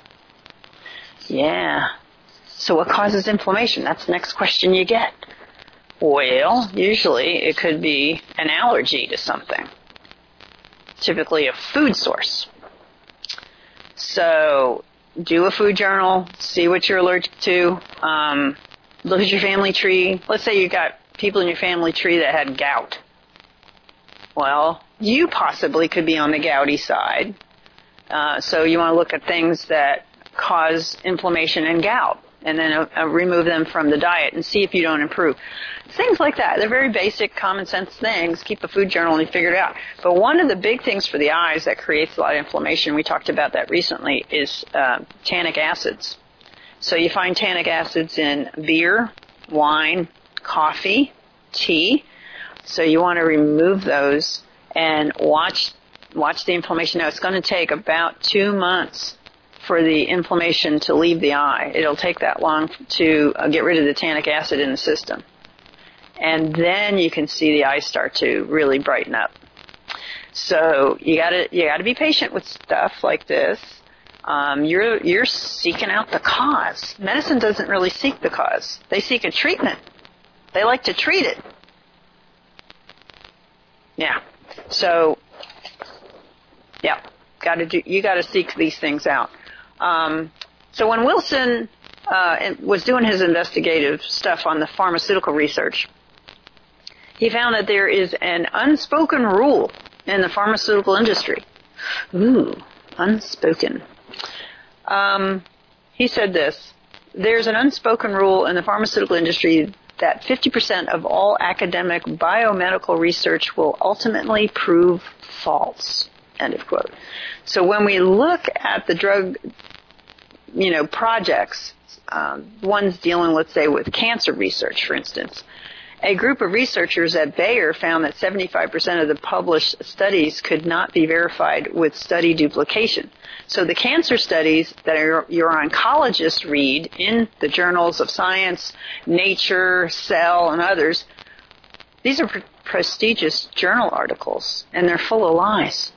C: Yeah. So what causes inflammation? That's the next question you get. Well, usually it could be an allergy to something, typically a food source. So do a food journal, see what you're allergic to, um, look at your family tree. Let's say you've got people in your family tree that had gout. Well, you possibly could be on the gouty side. Uh, so you want to look at things that cause inflammation and gout, and then uh, uh, remove them from the diet and see if you don't improve. Things like that. They're very basic, common sense things. Keep a food journal and you figure it out. But one of the big things for the eyes that creates a lot of inflammation, we talked about that recently, is uh, tannic acids. So you find tannic acids in beer, wine, coffee, tea. So you want to remove those and watch watch the inflammation. Now, it's going to take about two months for the inflammation to leave the eye. It'll take that long to uh, get rid of the tannic acid in the system. And then you can see the eyes start to really brighten up. So you gotta you gotta be patient with stuff like this. Um, you're you're seeking out the cause. Medicine doesn't really seek the cause. They seek a treatment. They like to treat it. Yeah. So, yeah, got to do. You got to seek these things out. Um, so when Wilson uh, was doing his investigative stuff on the pharmaceutical research, he found that there is an unspoken rule in the pharmaceutical industry. Ooh, unspoken. Um, he said this, there's an unspoken rule in the pharmaceutical industry that fifty percent of all academic biomedical research will ultimately prove false, end of quote. So when we look at the drug, you know, projects, um, ones dealing, let's say, with cancer research, for instance, a group of researchers at Bayer found that seventy-five percent of the published studies could not be verified with study duplication. So the cancer studies that your, your oncologists read in the journals of Science, Nature, Cell, and others, these are pre- prestigious journal articles, and they're full of lies.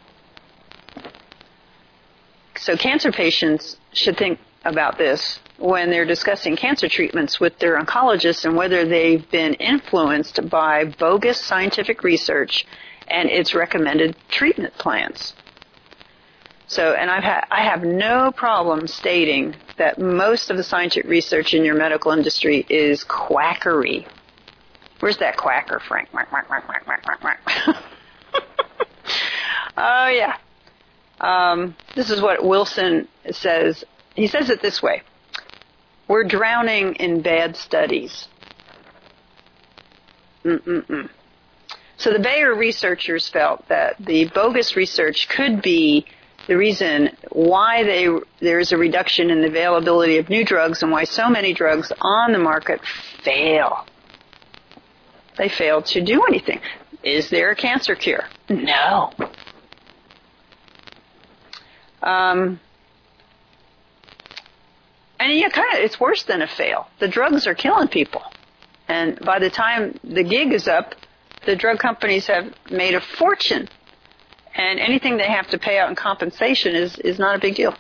C: So cancer patients should think about this when they're discussing cancer treatments with their oncologists and whether they've been influenced by bogus scientific research and its recommended treatment plans. So, and I've ha- I have no problem stating that most of the scientific research in your medical industry is quackery. Where's that quacker, Frank? Oh, yeah. Um, this is what Wilson says. He says it this way. We're drowning in bad studies. Mm-mm-mm. So the Bayer researchers felt that the bogus research could be the reason why they, there is a reduction in the availability of new drugs and why so many drugs on the market fail. They fail to do anything. Is there a cancer cure? No. Um, and yeah, kind of, it's worse than a fail. The drugs are killing people. And by the time the gig is up, the drug companies have made a fortune. And anything they have to pay out in compensation is, is not a big deal.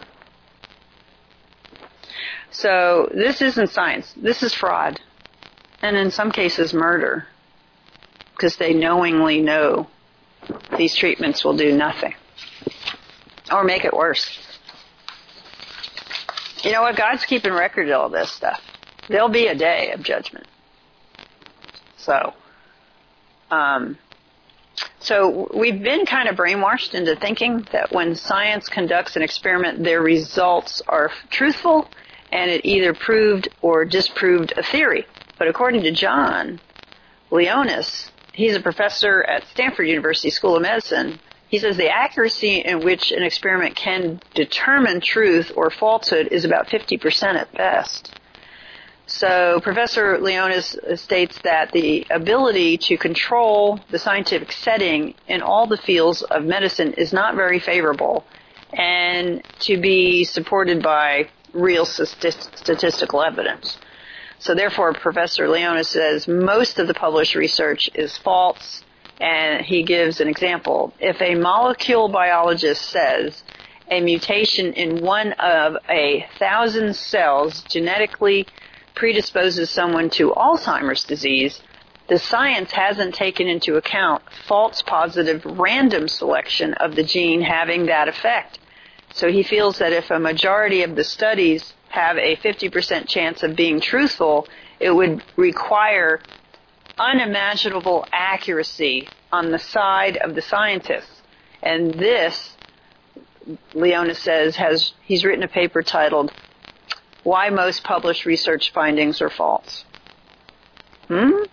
C: So this isn't science. This is fraud. And in some cases, murder. Because they knowingly know these treatments will do nothing. Or make it worse. You know what? God's keeping record of all this stuff. There'll be a day of judgment. So, um, so we've been kind of brainwashed into thinking that when science conducts an experiment, their results are truthful, and it either proved or disproved a theory. But according to John Leonis, he's a professor at Stanford University School of Medicine. He says the accuracy in which an experiment can determine truth or falsehood is about fifty percent at best. So Professor Leonis states that the ability to control the scientific setting in all the fields of medicine is not very favorable and to be supported by real statistical evidence. So therefore, Professor Leonis says most of the published research is false. And he gives an example. If a molecule biologist says a mutation in one of a thousand cells genetically predisposes someone to Alzheimer's disease, the science hasn't taken into account false positive random selection of the gene having that effect. So he feels that if a majority of the studies have a fifty percent chance of being truthful, it would require unimaginable accuracy on the side of the scientists. And this, Leonis says, has he's written a paper titled, Why Most Published Research Findings Are False. Hmm?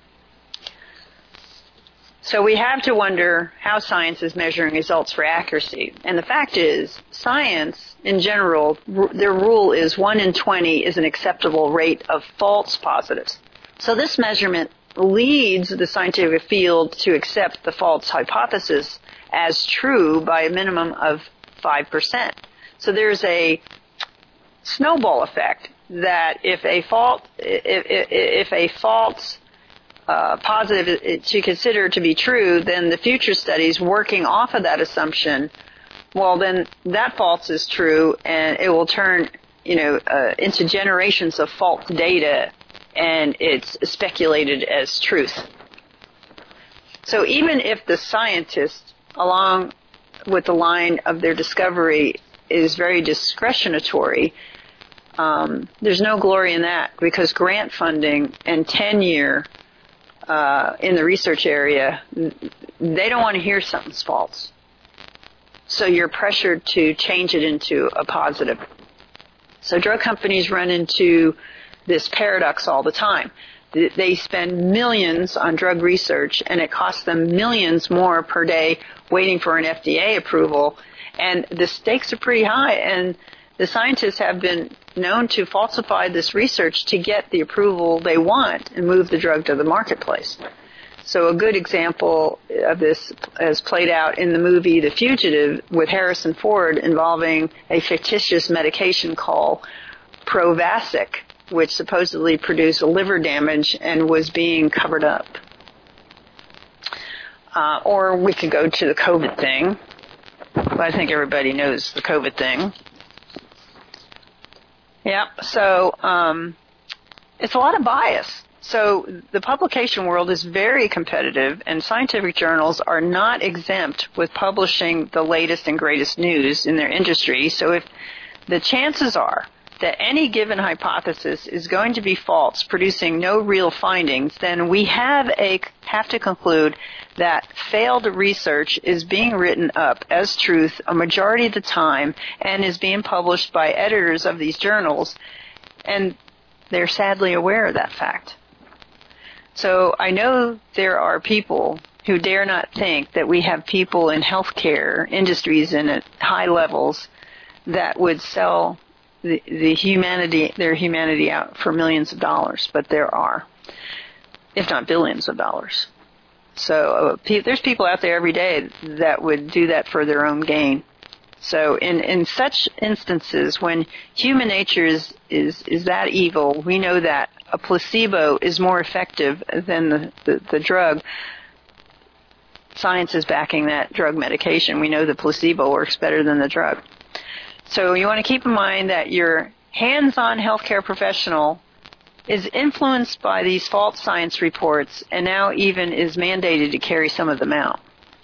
C: So we have to wonder how science is measuring results for accuracy. And the fact is, science, in general, r- their rule is one in twenty is an acceptable rate of false positives. So this measurement leads the scientific field to accept the false hypothesis as true by a minimum of five percent. So there's a snowball effect that if a false, if, if, if a false uh, positive is to consider to be true, then the future studies working off of that assumption, well, then that false is true, and it will turn, you know, uh, into generations of false data, and it's speculated as truth. So even if the scientist, along with the line of their discovery, is very discretionary, um, there's no glory in that, because grant funding and tenure
A: uh, in the research area, they don't want to hear something's false. So you're pressured to change it into a positive. So drug companies run into this paradox all the time. They spend millions on drug research, and it costs them millions more per day waiting for an F D A approval, and the stakes are pretty high, and the scientists have been known to falsify this research to get the approval they want and move the drug to the marketplace. So a good example of this is played out in the movie The Fugitive with Harrison Ford, involving a fictitious medication called Provasic, which supposedly produced liver damage and was being covered up. Uh, or we could go to the COVID thing. But I think everybody knows the COVID thing. Yep, so um, it's a lot of bias. So the publication world is very competitive, and scientific journals are not exempt with publishing the latest and greatest news in their industry. So if the chances are that any given hypothesis is going to be false, producing no real findings, then we have a have to conclude that failed research is being written up as truth a majority of the time and is being published by editors of these journals, and they're sadly aware of that fact. So I know there are people who dare not think that we have people in healthcare industries and at high levels that would sell the, the humanity, their humanity out for millions of dollars, but there are, if not billions of dollars. So uh, pe- there's people out there every day that would do that for their own gain. So in, in such instances, when human nature is, is, is that evil, we know that a placebo is more effective than the, the, the drug. Science is backing that drug medication. We know the placebo works better than the drug. So you want to keep in mind that your hands-on healthcare professional is influenced by these false science reports and now even is mandated to carry some of them out.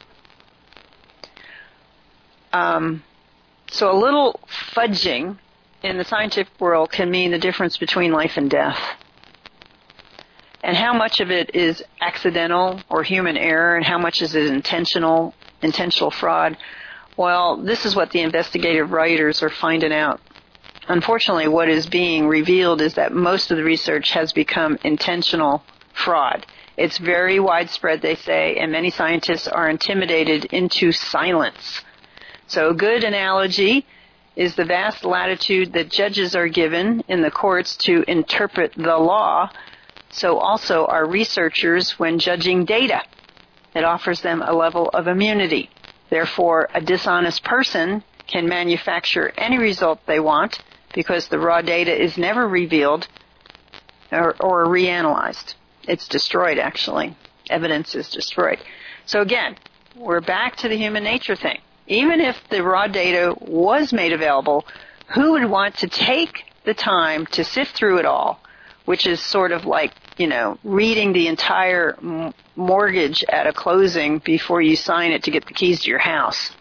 A: Um, so a little fudging in the scientific world can mean the difference between life and death. And how much of it is accidental or human error, and how much is it intentional, intentional fraud? Well, this is what the investigative writers are finding out. Unfortunately, what is being revealed is that most of the research has become intentional fraud. It's very widespread, they say, and many scientists are intimidated into silence. So a good analogy is the vast latitude that judges are given in the courts to interpret the law. So also are researchers when judging data. It offers them a level of immunity. Therefore, a dishonest person can manufacture any result they want because the raw data is never revealed or, or reanalyzed. It's destroyed, actually. Evidence is destroyed. So again, we're back to the human nature thing. Even if the raw data was made available, who would want to take the time to sift through it all, which is sort of like, you know, reading the entire m- mortgage at a closing before you sign it to get the keys to your house?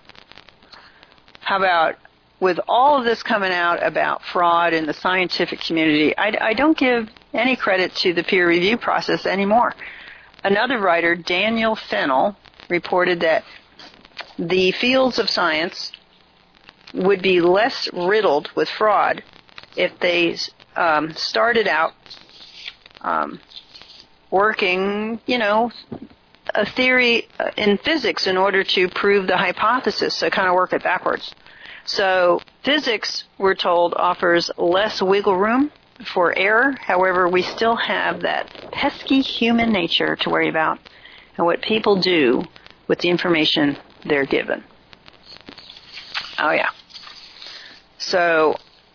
A: How about, with all of this coming out about fraud in the scientific community, I, I don't give any credit to the peer review process anymore. Another writer, Daniel Fennell, reported that the fields of science would be less riddled with fraud if they um, started out um, working, you know, a theory in physics in order to prove the hypothesis, so kind of work it backwards. So physics, we're told, offers less wiggle room for error. However, we still have that pesky human nature to worry about and what people do with the information they're given. Oh, yeah. So,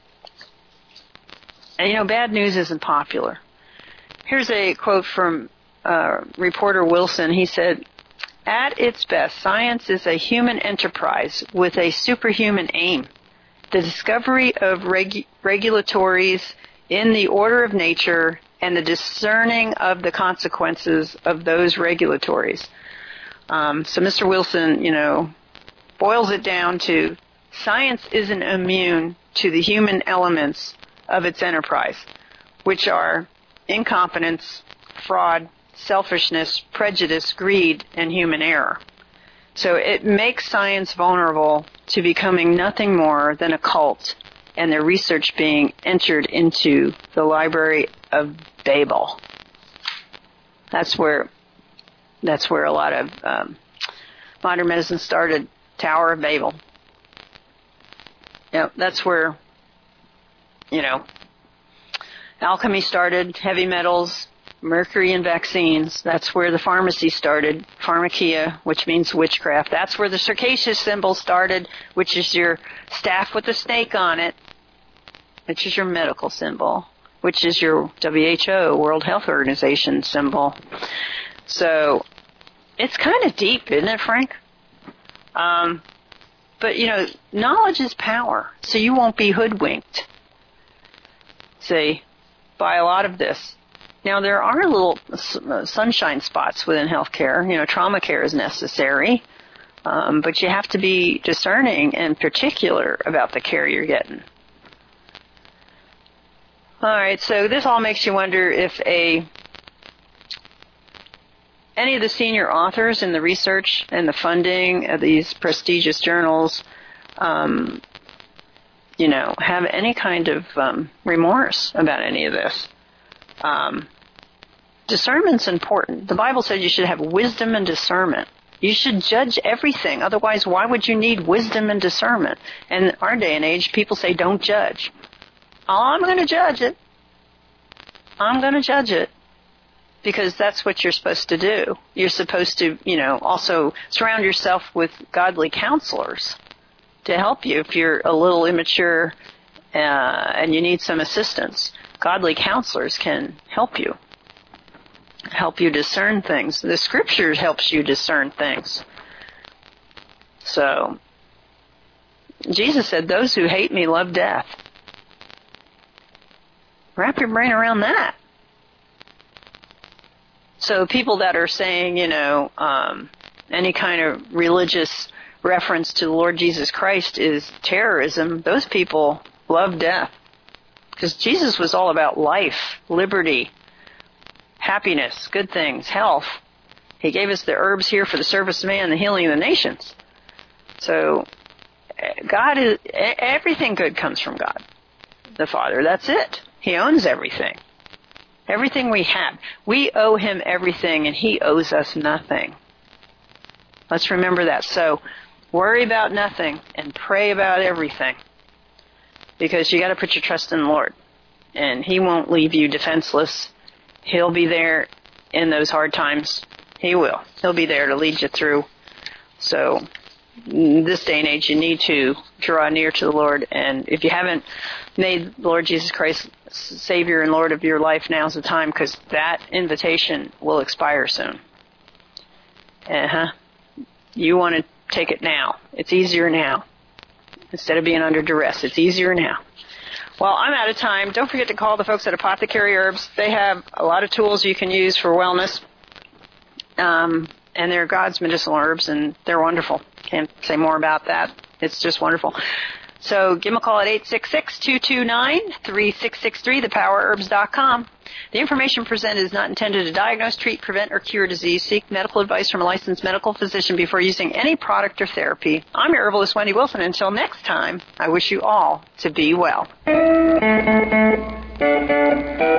A: and you know, bad news isn't popular. Here's a quote from uh, reporter Wilson. He said, "At its best, science is a human enterprise with a superhuman aim. The discovery of regu- regulatories in the order of nature and the discerning of the consequences of those regulatories." Um, so Mister Wilson, you know, boils it down to science isn't immune to the human elements of its enterprise, which are incompetence, fraud,
C: selfishness, prejudice, greed, and human error. So it makes science vulnerable to becoming nothing more than a cult and their research being entered into the Library of Babel. That's where that's where a lot of um, modern medicine started, Tower of Babel. Yeah, that's where, you know, alchemy started, heavy metals, mercury in vaccines. That's where the pharmacy started, pharmakia, which means witchcraft. That's where the circassian symbol started, which is your staff with a snake on it, which is your medical symbol, which is your W H O, World Health Organization symbol. So it's kind of deep, isn't it, Frank? Um, but, you know, knowledge is power, so you won't be hoodwinked, see, by a lot of this. Now, there are little sunshine spots within healthcare. You know, trauma care is necessary, um, but you have to be discerning and particular about the care you're getting. All right, so this all makes you wonder if a any of the senior authors in the research and the funding of these prestigious journals, um, you know, have any kind of um, remorse about any of this. Um, discernment's important. The Bible says you should have wisdom and discernment. You should judge everything. Otherwise, why would you need wisdom and discernment? And in our day and age, people say, don't judge. Oh, I'm going to judge it. I'm going to judge it. Because that's what you're supposed to do. You're supposed to, you know, also surround yourself with godly counselors to help you if you're a little immature uh, and you need some assistance. Godly counselors can help you, help you discern things. The Scripture helps you discern things. So, Jesus said, those who hate me love death. Wrap your brain around that. So people that are saying, you know, um, any kind of religious reference to the Lord Jesus Christ is terrorism, those people love death. Because Jesus was all about life, liberty, happiness, good things, health. He gave us the herbs here for the service of man and the healing of the nations. So God is, everything good comes from God, the Father. That's it. He owns everything. Everything we have. We owe Him everything, and He owes us nothing. Let's remember that. So worry about nothing and pray about everything. Because you got to put your trust in the Lord. And He won't leave you defenseless. He'll be there in those hard times. He will. He'll be there to lead you through. So in this day and age, you need to draw near to the Lord. And if you haven't made Lord Jesus Christ Savior and Lord of your life, now's the time, because that invitation will expire soon. Uh-huh. You want to take it now. It's easier now. Instead of being under duress, it's easier now. Well, I'm out of time. Don't forget to call the folks at Apothecary Herbs. They have a lot of tools you can use for wellness. Um, and they're God's medicinal herbs, and they're wonderful. Can't say more about that. It's just wonderful. So give them a call at eight six six, two two nine, three six six three, the power herbs dot com. The information presented is not intended to diagnose, treat, prevent, or cure disease. Seek medical advice from a licensed medical physician before using any product or therapy. I'm your herbalist, Wendy Wilson. Until next time, I wish you all to be well.